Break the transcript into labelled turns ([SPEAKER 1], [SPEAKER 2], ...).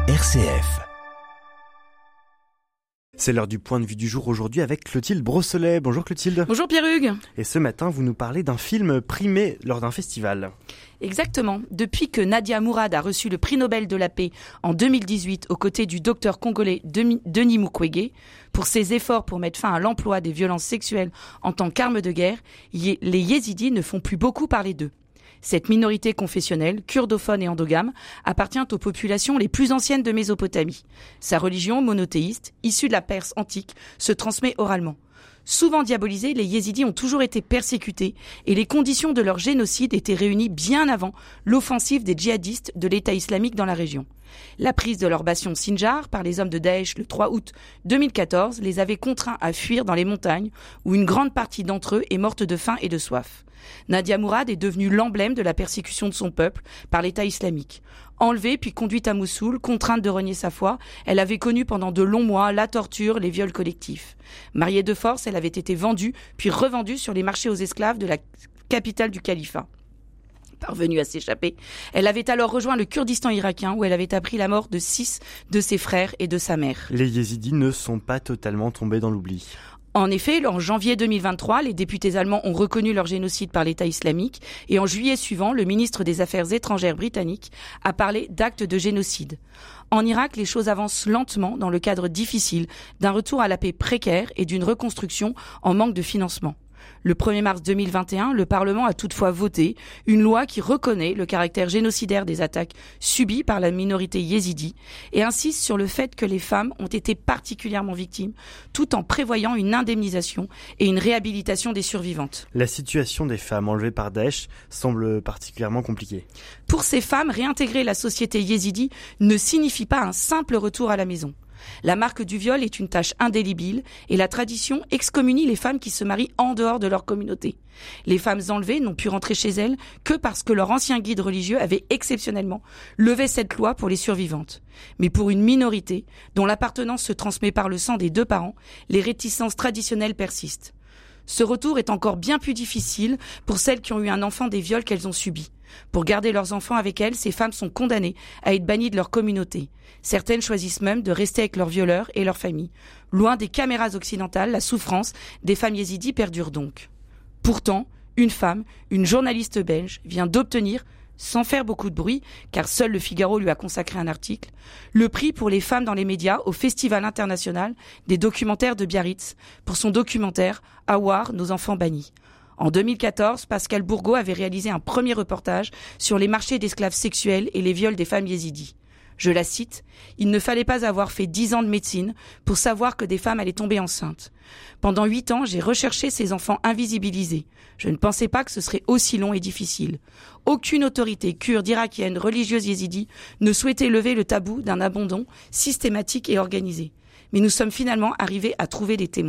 [SPEAKER 1] RCF.
[SPEAKER 2] C'est l'heure du point de vue du jour aujourd'hui avec Clotilde Brosselet. Bonjour Clotilde.
[SPEAKER 3] Bonjour Pierre-Hugues.
[SPEAKER 2] Et ce matin, vous nous parlez d'un film primé lors d'un festival.
[SPEAKER 3] Exactement. Depuis que Nadia Mourad a reçu le prix Nobel de la paix en 2018 aux côtés du docteur congolais Denis Mukwege pour ses efforts pour mettre fin à l'emploi des violences sexuelles en tant qu'arme de guerre, les Yézidis ne font plus beaucoup parler d'eux. Cette minorité confessionnelle, kurdophone et endogame, appartient aux populations les plus anciennes de Mésopotamie. Sa religion monothéiste, issue de la Perse antique, se transmet oralement. Souvent diabolisés, les Yézidis ont toujours été persécutés et les conditions de leur génocide étaient réunies bien avant l'offensive des djihadistes de l'État islamique dans la région. La prise de leur bastion Sinjar par les hommes de Daesh le 3 août 2014 les avait contraints à fuir dans les montagnes où une grande partie d'entre eux est morte de faim et de soif. Nadia Mourad est devenue l'emblème de la persécution de son peuple par l'État islamique. Enlevée puis conduite à Mossoul, contrainte de renier sa foi, elle avait connu pendant de longs mois la torture, les viols collectifs. Mariée de force, elle avait été vendue puis revendue sur les marchés aux esclaves de la capitale du califat. Parvenue à s'échapper, elle avait alors rejoint le Kurdistan irakien où elle avait appris la mort de 6 de ses frères et de sa mère.
[SPEAKER 2] Les Yézidis ne sont pas totalement tombés dans l'oubli.
[SPEAKER 3] En effet, en janvier 2023, les députés allemands ont reconnu leur génocide par l'État islamique et en juillet suivant, le ministre des Affaires étrangères britannique a parlé d'actes de génocide. En Irak, les choses avancent lentement dans le cadre difficile d'un retour à la paix précaire et d'une reconstruction en manque de financement. Le 1er mars 2021, le Parlement a toutefois voté une loi qui reconnaît le caractère génocidaire des attaques subies par la minorité yézidi et insiste sur le fait que les femmes ont été particulièrement victimes, tout en prévoyant une indemnisation et une réhabilitation des survivantes.
[SPEAKER 2] La situation des femmes enlevées par Daesh semble particulièrement compliquée.
[SPEAKER 3] Pour ces femmes, réintégrer la société yézidi ne signifie pas un simple retour à la maison. La marque du viol est une tâche indélébile et la tradition excommunie les femmes qui se marient en dehors de leur communauté. Les femmes enlevées n'ont pu rentrer chez elles que parce que leur ancien guide religieux avait exceptionnellement levé cette loi pour les survivantes. Mais pour une minorité, dont l'appartenance se transmet par le sang des deux parents, les réticences traditionnelles persistent. Ce retour est encore bien plus difficile pour celles qui ont eu un enfant des viols qu'elles ont subis. Pour garder leurs enfants avec elles, ces femmes sont condamnées à être bannies de leur communauté. Certaines choisissent même de rester avec leurs violeurs et leurs familles. Loin des caméras occidentales, la souffrance des femmes yézidis perdure donc. Pourtant, une femme, une journaliste belge, vient d'obtenir, sans faire beaucoup de bruit, car seul le Figaro lui a consacré un article, le prix pour les femmes dans les médias au Festival international des documentaires de Biarritz pour son documentaire « Awar, nos enfants bannis ». En 2014, Pascal Bourgault avait réalisé un premier reportage sur les marchés d'esclaves sexuels et les viols des femmes yézidis. Je la cite, « Il ne fallait pas avoir fait 10 ans de médecine pour savoir que des femmes allaient tomber enceintes. Pendant 8 ans, j'ai recherché ces enfants invisibilisés. Je ne pensais pas que ce serait aussi long et difficile. Aucune autorité kurde, irakienne, religieuse yézidi ne souhaitait lever le tabou d'un abandon systématique et organisé. Mais nous sommes finalement arrivés à trouver des témoins. »